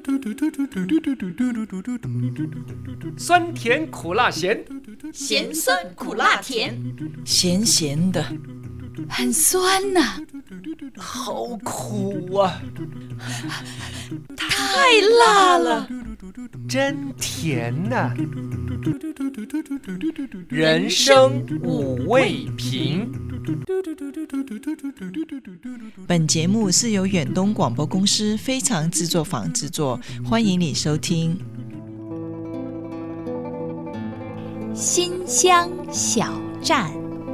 酸甜苦辣咸， 咸酸苦辣甜， 咸咸的， 很酸呐， 好苦啊， 太辣了， 真甜呐，人生五味瓶。 本节目是由远东广播公司非常制作坊制作，欢迎你收听。 新乡小站，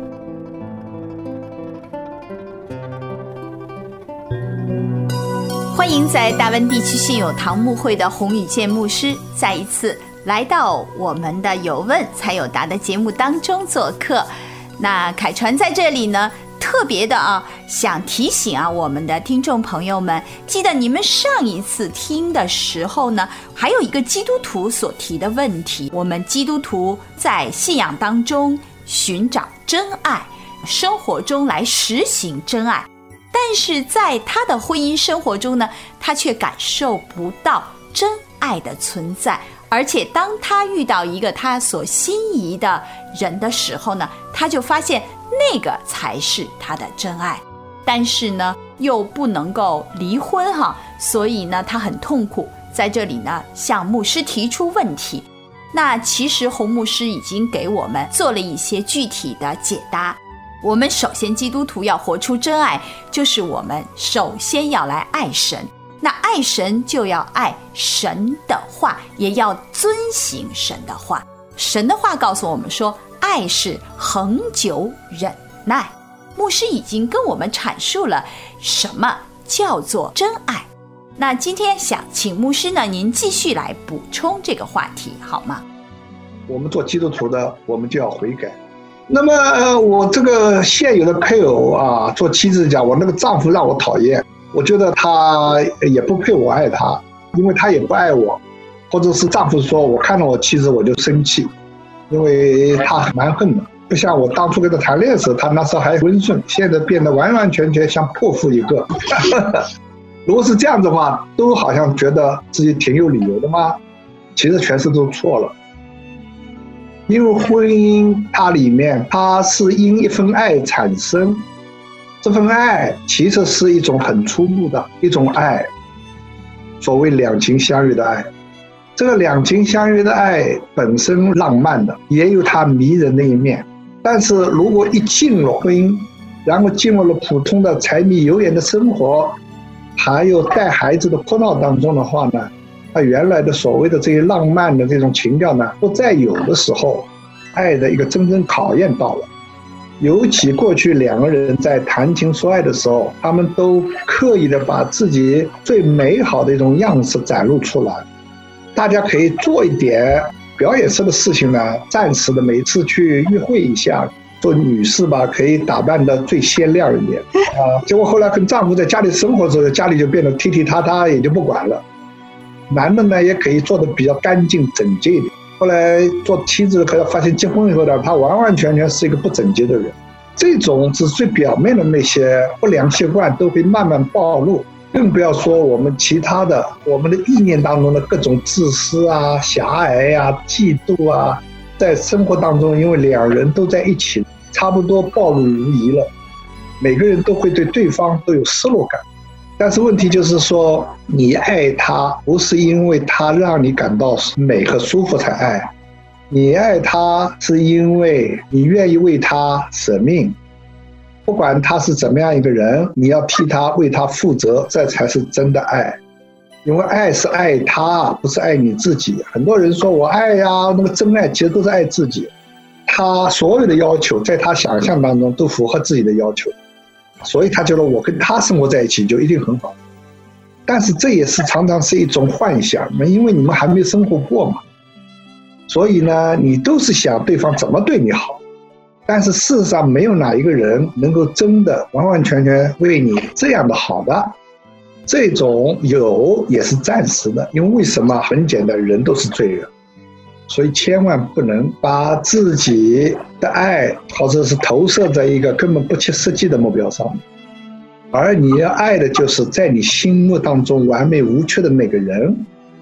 欢迎在大温地区信友堂牧会的洪宇健牧师再一次来到我们的有问才有答的节目当中做客。那凯传在这里呢，特别的想提醒我们的听众朋友们，记得你们上一次听的时候呢，还有一个基督徒所提的问题，我们基督徒在信仰当中寻找真爱，生活中来实行真爱，但是在他的婚姻生活中呢，他却感受不到真爱的存在，而且当他遇到一个他所心仪的人的时候呢，他就发现那个才是他的真爱，但是呢又不能够离婚所以呢他很痛苦，在这里呢向牧师提出问题。那其实洪牧师已经给我们做了一些具体的解答。我们首先基督徒要活出真爱，就是我们首先要来爱神，那爱神就要爱神的话，也要遵行神的话。神的话告诉我们说，爱是恒久忍耐。牧师已经跟我们阐述了什么叫做真爱。那今天想请牧师呢，您继续来补充这个话题好吗？ 我们做基督徒的，我们就要悔改。那么我这个现有的配偶做妻子讲，我那个丈夫让我讨厌，我觉得他也不配我爱他，因为他也不爱我。或者是丈夫说，我看到我妻子我就生气，因为他蛮横的，不像我当初跟他谈恋爱时，他那时候还温顺，现在变得完完全全像泼妇一个。如果是这样的话，都好像觉得自己挺有理由的吗？其实全是都错了。因为婚姻它里面，它是因一份爱产生，这份爱其实是一种很初步的一种爱，所谓两情相悦的爱。这个两情相悦的爱本身浪漫的，也有它迷人的一面，但是如果一进入婚姻，然后进入了普通的柴米油盐的生活，还有带孩子的哭闹当中的话呢，他原来的所谓的这些浪漫的这种情调呢不再有的时候，爱的一个真正考验到了。尤其过去两个人在谈情说爱的时候，他们都刻意的把自己最美好的一种样式展露出来。大家可以做一点表演式的事情呢，暂时的每次去约会一下，做女士吧，可以打扮的最鲜亮一点结果后来跟丈夫在家里生活的时候，家里就变得踢踢踏踏，也就不管了。男的呢也可以做的比较干净整洁一点，后来做妻子可能发现结婚以后呢，他完完全全是一个不整洁的人。这种只是最表面的那些不良习惯都会慢慢暴露，更不要说我们其他的，我们的意念当中的各种自私狭隘嫉妒在生活当中，因为两人都在一起，差不多暴露无遗了，每个人都会对对方都有失落感。但是问题就是说，你爱他不是因为他让你感到美和舒服才爱，你爱他是因为你愿意为他舍命，不管他是怎么样一个人，你要替他为他负责，这才是真的爱。因为爱是爱他，不是爱你自己。很多人说我爱那个真爱其实都是爱自己，他所有的要求在他想象当中都符合自己的要求，所以他觉得我跟他生活在一起就一定很好。但是这也是常常是一种幻想，因为你们还没生活过嘛，所以呢你都是想对方怎么对你好，但是事实上没有哪一个人能够真的完完全全为你这样的好的。这种有也是暂时的，因为什么？很简单，人都是罪人，所以千万不能把自己的爱或者是投射在一个根本不切实际的目标上面，而你要爱的就是在你心目当中完美无缺的那个人，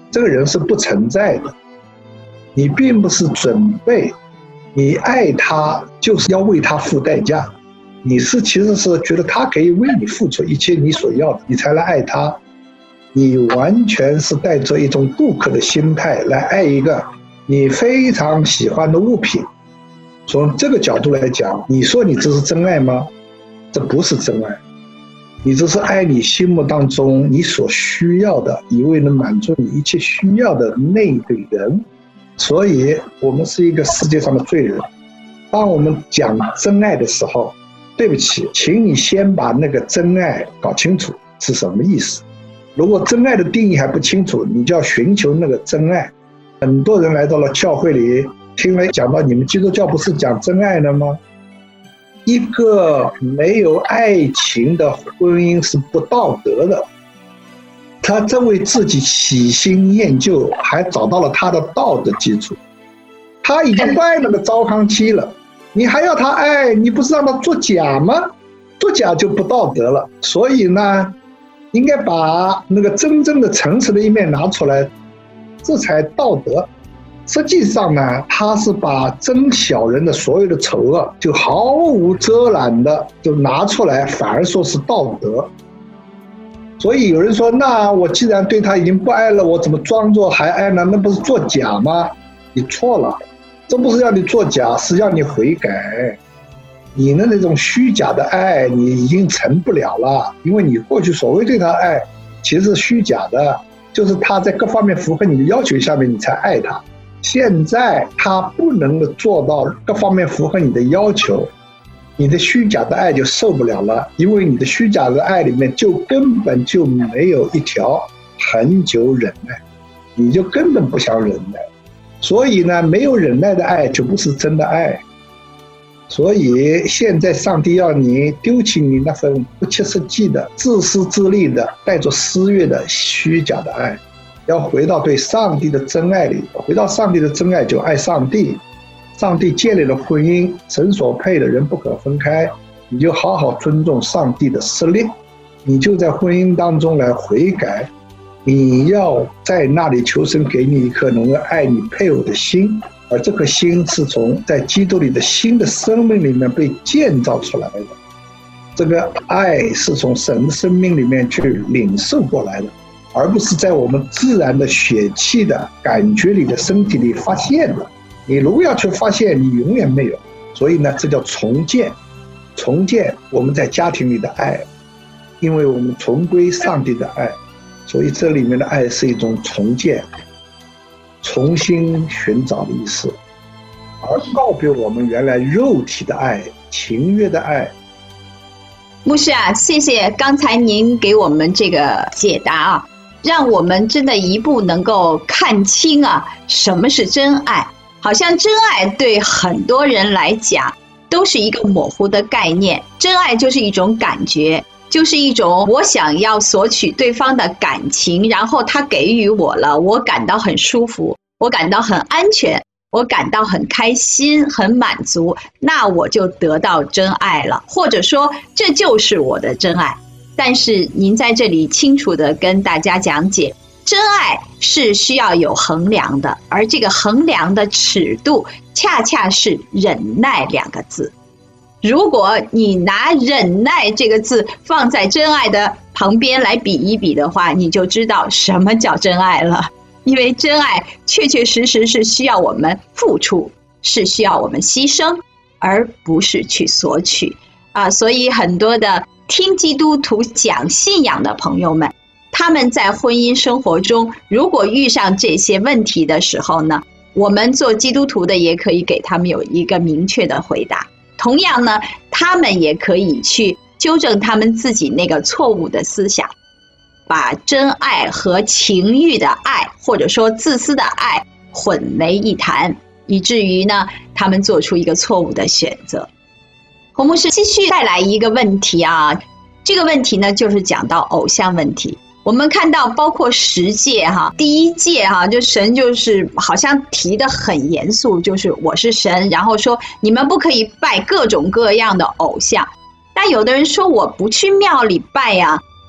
这个人是不存在的。你并不是准备，你爱他就是要为他付代价，你其实是觉得他可以为你付出一切你所要的，你才来爱他。你完全是带着一种顾客的心态来爱一个你非常喜欢的物品。从这个角度来讲，你说你这是真爱吗？这不是真爱，你这是爱你心目当中你所需要的一位能满足你一切需要的那个人。所以我们是一个世界上的罪人。当我们讲真爱的时候，对不起，请你先把那个真爱搞清楚是什么意思。如果真爱的定义还不清楚，你就要寻求那个真爱。很多人来到了教会里，听了讲到你们基督教不是讲真爱的吗？一个没有爱情的婚姻是不道德的。他这为自己喜新厌旧，还找到了他的道德基础。他已经不爱那个糟糠妻了，你还要他爱，你不是让他作假吗？作假就不道德了。所以呢，应该把那个真正的诚实的一面拿出来，这才道德。实际上呢，他是把真小人的所有的丑恶就毫无遮拦的就拿出来，反而说是道德。所以有人说，那我既然对他已经不爱了，我怎么装作还爱呢？那不是作假吗？你错了，这不是要你作假，是要你悔改。你的那种虚假的爱你已经成不了了，因为你过去所谓对他爱其实是虚假的，就是他在各方面符合你的要求下面你才爱他。现在他不能够做到各方面符合你的要求，你的虚假的爱就受不了了，因为你的虚假的爱里面就根本就没有一条恒久忍耐，你就根本不想忍耐。所以呢，没有忍耐的爱就不是真的爱。所以现在上帝要你丢弃你那份不切实际的自私自利的带着私欲的虚假的爱，要回到对上帝的真爱里。回到上帝的真爱就爱上帝，上帝建立了婚姻，神所配的人不可分开，你就好好尊重上帝的施令，你就在婚姻当中来悔改，你要在那里求神给你一颗能够爱你配偶的心，而这颗心是从在基督里的新的生命里面被建造出来的。这个爱是从神的生命里面去领受过来的，而不是在我们自然的血气的感觉里的身体里发现的。你如果要去发现，你永远没有。所以呢，这叫重建，重建我们在家庭里的爱，因为我们重归上帝的爱，所以这里面的爱是一种重建，重新寻找的意思，而告别我们原来肉体的爱、情欲的爱。 牧师啊，谢谢刚才您给我们这个解答啊，让我们真的一步能够看清啊，什么是真爱。好像真爱对很多人来讲都是一个模糊的概念，真爱就是一种感觉，就是一种我想要索取对方的感情，然后他给予我了，我感到很舒服，我感到很安全，我感到很开心很满足，那我就得到真爱了，或者说这就是我的真爱。但是您在这里清楚地跟大家讲解，真爱是需要有衡量的，而这个衡量的尺度恰恰是忍耐2个字。如果你拿忍耐这个字放在真爱的旁边来比一比的话，你就知道什么叫真爱了。因为真爱确确实实是需要我们付出，是需要我们牺牲，而不是去索取啊。所以很多的听基督徒讲信仰的朋友们，他们在婚姻生活中如果遇上这些问题的时候呢，我们做基督徒的也可以给他们有一个明确的回答。同样呢，他们也可以去纠正他们自己那个错误的思想，把真爱和情欲的爱或者说自私的爱混为一谈，以至于呢他们做出一个错误的选择。洪牧师继续带来一个问题啊，这个问题呢就是讲到偶像问题。我们看到包括10诫哈，第1诫哈，就神就是好像提得很严肃，就是我是神，然后说你们不可以拜各种各样的偶像。但有的人说我不去庙里拜呀，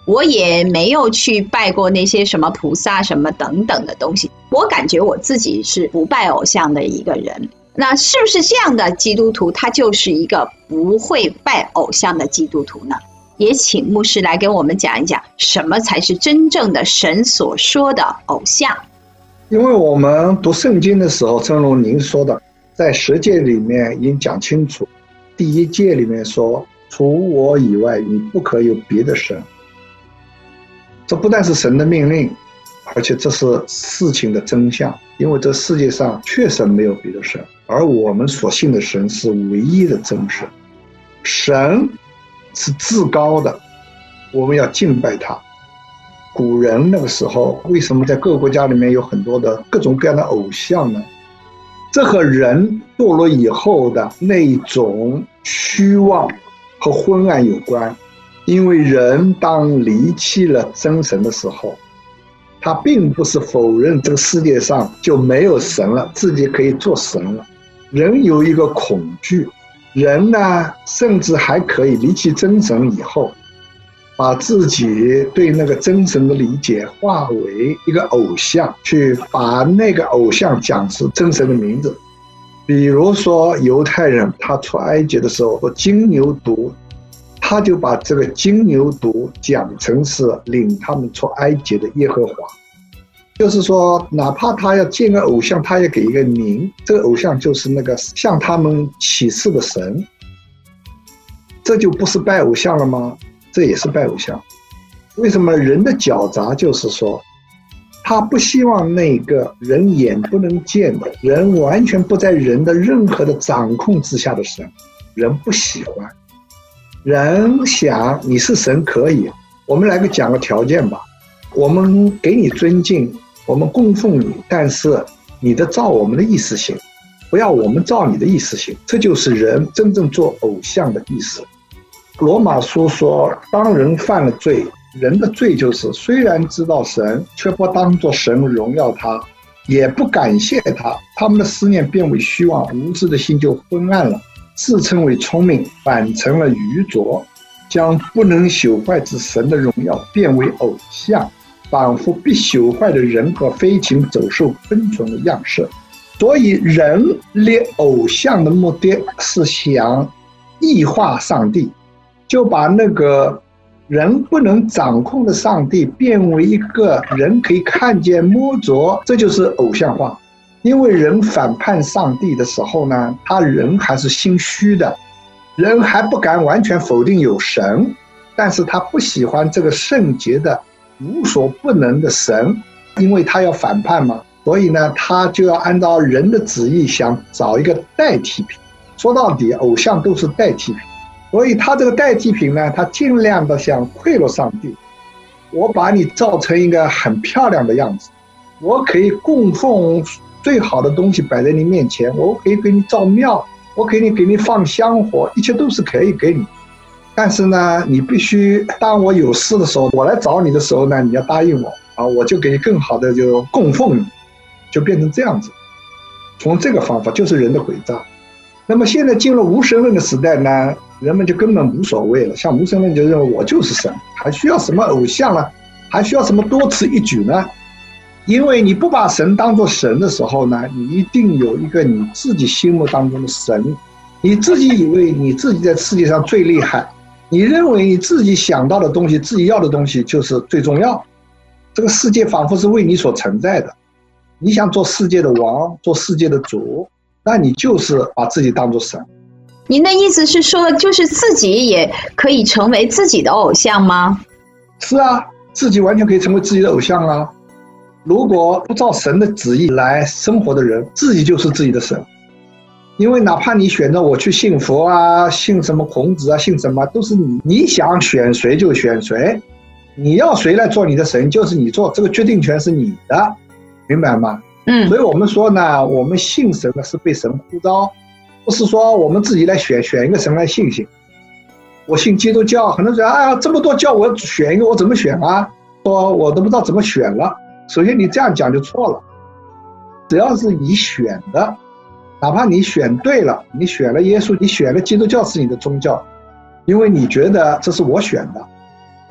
我也没有去拜过那些什么菩萨什么等等的东西，我感觉我自己是不拜偶像的一个人。那是不是这样的基督徒他就是一个不会拜偶像的基督徒呢？也请牧师来跟我们讲一讲什么才是真正的神所说的偶像。 因为我们读圣经的时候，正如您说的，在10诫里面已经讲清楚，第1诫里面说，除我以外你不可有别的神。这不但是神的命令，而且这是事情的真相，因为这世界上确实没有别的神，而我们所信的神是唯一的真神。神是至高的，我们要敬拜他。古人那个时候为什么在各个国家里面有很多的各种各样的偶像呢？这和人堕落以后的那种虚妄和昏暗有关。因为人当离弃了真神的时候，他并不是否认这个世界上就没有神了，自己可以做神了。人有一个恐惧，人呢甚至还可以离弃真神以后，把自己对那个真神的理解化为一个偶像，去把那个偶像讲是真神的名字。比如说犹太人他出埃及的时候说金牛犊，他就把这个金牛犊讲成是领他们出埃及的耶和华，就是说哪怕他要建个偶像，他也给一个名，这个偶像就是那个向他们启示的神。这就不是拜偶像了吗？这也是拜偶像。为什么人的狡诈就是说，他不希望那个人眼不能见的，人完全不在人的任何的掌控之下的神，人不喜欢。人想你是神可以，我们来讲个条件吧，我们给你尊敬，我们供奉你，但是你的照我们的意思行，不要我们照你的意思行。这就是人真正做偶像的意思。罗马书说，当人犯了罪，人的罪就是虽然知道神，却不当作神荣耀他，也不感谢他，他们的思念变为虚妄，无知的心就昏暗了，自称为聪明，反成了愚拙，将不能朽坏之神的荣耀变为偶像，仿佛必朽坏的人和飞禽走兽昆虫的样式。所以人立偶像的目的是想异化上帝，就把那个人不能掌控的上帝变为一个人可以看见摸着，这就是偶像化。因为人反叛上帝的时候呢，他人还是心虚的，人还不敢完全否定有神，但是他不喜欢这个圣洁的无所不能的神，因为他要反叛嘛，所以呢他就要按照人的旨意想找一个代替品。说到底偶像都是代替品，所以他这个代替品呢，他尽量的想贿赂上帝。我把你造成一个很漂亮的样子，我可以供奉最好的东西摆在你面前，我可以给你造庙，我可以给你放香火，一切都是可以给你。但是呢，你必须当我有事的时候，我来找你的时候呢，你要答应我啊，我就给你更好的就供奉你，就变成这样子。从这个方法就是人的诡诈。那么现在进入无神论的时代呢，人们就根本无所谓了，像无神论就认为我就是神，还需要什么偶像呢？还需要什么多此一举呢？因为你不把神当作神的时候呢，你一定有一个你自己心目当中的神，你自己以为你自己在世界上最厉害，你认为你自己想到的东西，自己要的东西就是最重要，这个世界仿佛是为你所存在的，你想做世界的王，做世界的主，那你就是把自己当作神。 您的意思是说，就是自己也可以成为自己的偶像吗？ 是啊，自己完全可以成为自己的偶像啊。如果不照神的旨意来生活的人，自己就是自己的神。因为哪怕你选择我去信佛啊，信什么孔子啊，信什么都是你想选谁就选谁，你要谁来做你的神就是你做，这个决定权是你的，明白吗？所以我们说呢，我们信神呢是被神呼召，不是说我们自己来选一个神来信。我信基督教，很多人说这么多教我选一个，我怎么选啊？说我都不知道怎么选了。首先你这样讲就错了，只要是你选的，哪怕你选对了，你选了耶稣，你选了基督教是你的宗教，因为你觉得这是我选的，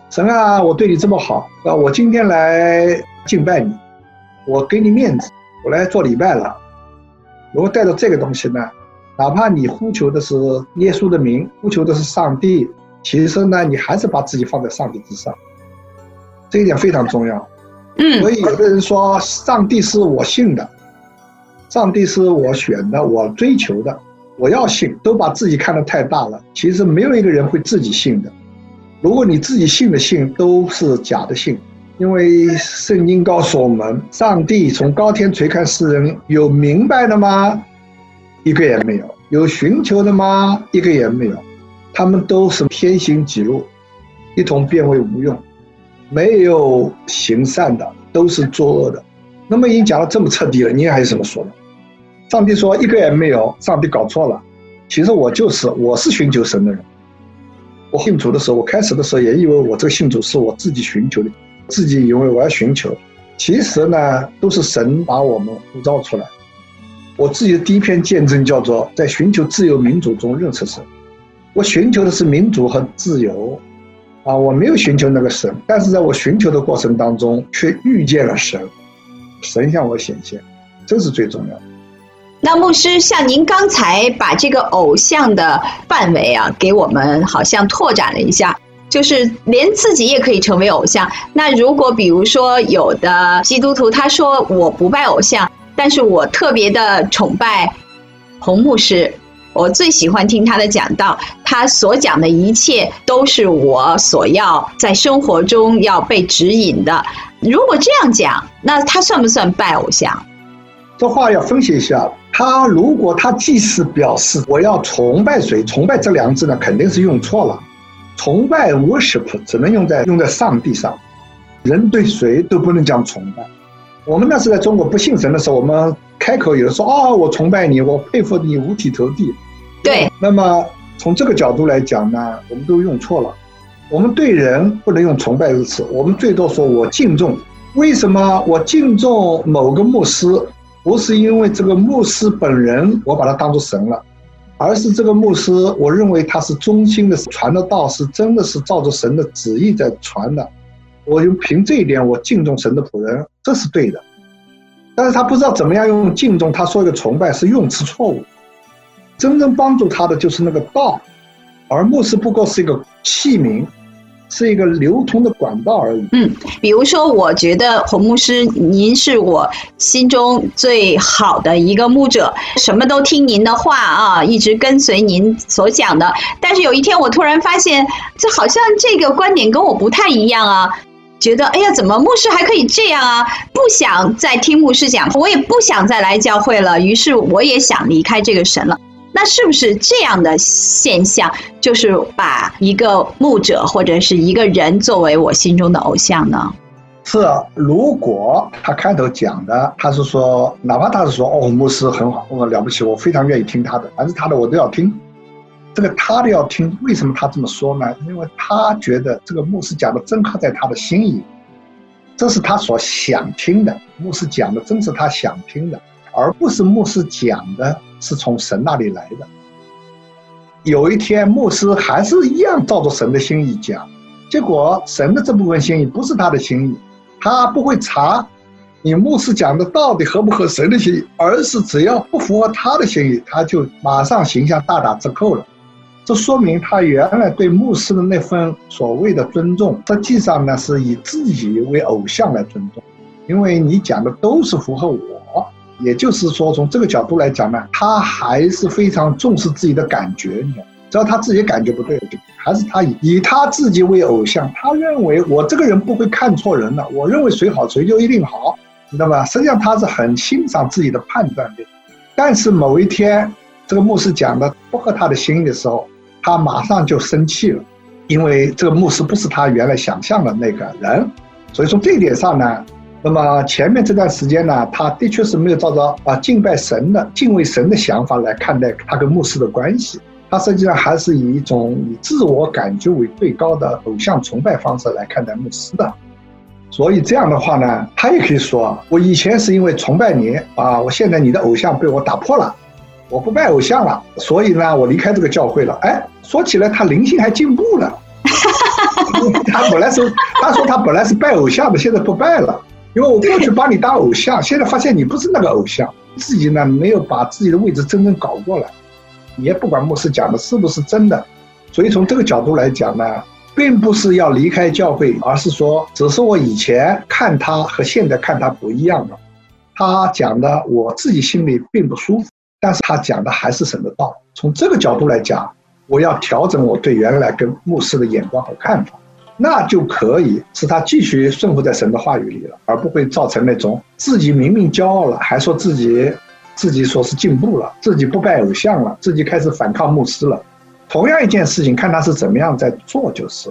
神啊，我对你这么好啊，我今天来敬拜你，我给你面子，我来做礼拜了。如果带着这个东西呢，哪怕你呼求的是耶稣的名，呼求的是上帝，其实呢，你还是把自己放在上帝之上，这一点非常重要。所以有的人说上帝是我信的，上帝是我选的，我追求的，我要信，都把自己看得太大了。其实没有一个人会自己信的，如果你自己信的信都是假的信。因为圣经告诉我们，上帝从高天垂看世人，有明白的吗？一个也没有。有寻求的吗？一个也没有。他们都是偏行己路，一同变为无用，没有行善的，都是作恶的。那么已经讲到这么彻底了，你还有什么说的？上帝说一个也没有，上帝搞错了。其实我是寻求神的人。我信主的时候，我开始的时候也以为我这个信主是我自己寻求的，自己以为我要寻求，其实呢都是神把我们呼召出来。我自己的第一篇见证叫做在寻求自由民主中认识神。我寻求的是民主和自由啊，我没有寻求那个神，但是在我寻求的过程当中却遇见了神，神向我显现，这是最重要的。 那牧师，像您刚才把这个偶像的范围啊给我们好像拓展了一下，就是连自己也可以成为偶像。那如果比如说有的基督徒他说我不拜偶像，但是我特别的崇拜洪牧师，我最喜欢听他的讲道，他所讲的一切都是我所要在生活中要被指引的。如果这样讲，那他算不算拜偶像？ 这话要分析一下，如果他即使表示我要崇拜谁，崇拜这两个字呢肯定是用错了。崇拜 worship 只能用在上帝上，人对谁都不能讲崇拜。我们那是在中国不信神的时候，我们开口有人说我崇拜你，我佩服你五体投地。 对， 那么从这个角度来讲呢，我们都用错了。我们对人不能用崇拜这个词，我们最多说我敬重。为什么我敬重某个牧师？不是因为这个牧师本人我把他当作神了，而是这个牧师我认为他是忠心的传的道，是真的是照着神的旨意在传的，我就凭这一点我敬重神的仆人，这是对的。但是他不知道怎么样用敬重，他说一个崇拜是用词错误，真正帮助他的就是那个道，而牧师不过是一个器皿，是一个流通的管道而已。 比如说我觉得洪牧师您是我心中最好的一个牧者，什么都听您的话啊，一直跟随您所讲的。但是有一天我突然发现，这好像这个观点跟我不太一样啊，觉得哎呀，怎么牧师还可以这样啊？不想再听牧师讲，我也不想再来教会了，于是我也想离开这个神了。那是不是这样的现象就是把一个牧者或者是一个人作为我心中的偶像呢？ 是，如果他开头讲的他是说，哪怕他是说牧师很好，了不起，我非常愿意听他的，凡是他的我都要听，这个他的要听，为什么他这么说呢？因为他觉得这个牧师讲的真刻在他的心里，这是他所想听的，牧师讲的真是他想听的，而不是牧师讲的是从神那里来的。有一天牧师还是一样照着神的心意讲，结果神的这部分心意不是他的心意，他不会查你牧师讲的到底合不合神的心意，而是只要不符合他的心意，他就马上形象大打折扣了。这说明他原来对牧师的那份所谓的尊重，实际上呢是以自己为偶像来尊重，因为你讲的都是符合我。也就是说从这个角度来讲呢，他还是非常重视自己的感觉，只要他自己感觉不对，还是他以他自己为偶像，他认为我这个人不会看错人的，我认为谁好谁就一定好，知道吧？实际上他是很欣赏自己的判断力，但是某一天这个牧师讲的不合他的心意的时候，他马上就生气了，因为这个牧师不是他原来想象的那个人。所以从这一点上呢，那么前面这段时间呢，他的确是没有照着敬拜神的、敬畏神的想法来看待他跟牧师的关系，他实际上还是以一种以自我感觉为最高的偶像崇拜方式来看待牧师的。所以这样的话呢，他也可以说，我以前是因为崇拜你我现在你的偶像被我打破了，我不拜偶像了，所以呢我离开这个教会了。说起来他灵性还进步了他说他本来是拜偶像的，现在不拜了，因为我过去把你当偶像，现在发现你不是那个偶像，自己呢没有把自己的位置真正搞过来，也不管牧师讲的是不是真的。所以从这个角度来讲呢，并不是要离开教会，而是说只是我以前看他和现在看他不一样了。他讲的我自己心里并不舒服，但是他讲的还是神的道。从这个角度来讲，我要调整我对原来跟牧师的眼光和看法，那就可以使他继续顺服在神的话语里了，而不会造成那种自己明明骄傲了，还说自己说是进步了，自己不拜偶像了，自己开始反抗牧师了。同样一件事情，看他是怎么样在做就是了。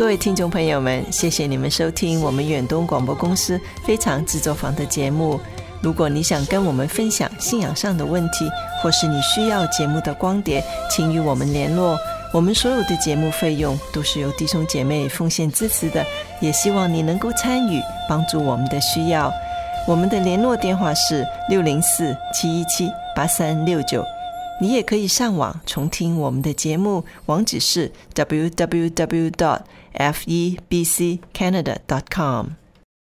各位听众朋友们，谢谢你们收听我们远东广播公司非常制作坊的节目。如果你想跟我们分享信仰上的问题，或是你需要节目的光碟，请与我们联络。我们所有的节目费用都是由弟兄姐妹奉献支持的，也希望你能够参与，帮助我们的需要。我们的联络电话是604-717-8369，你也可以上网重听我们的节目，网址是 www.febccanada.com。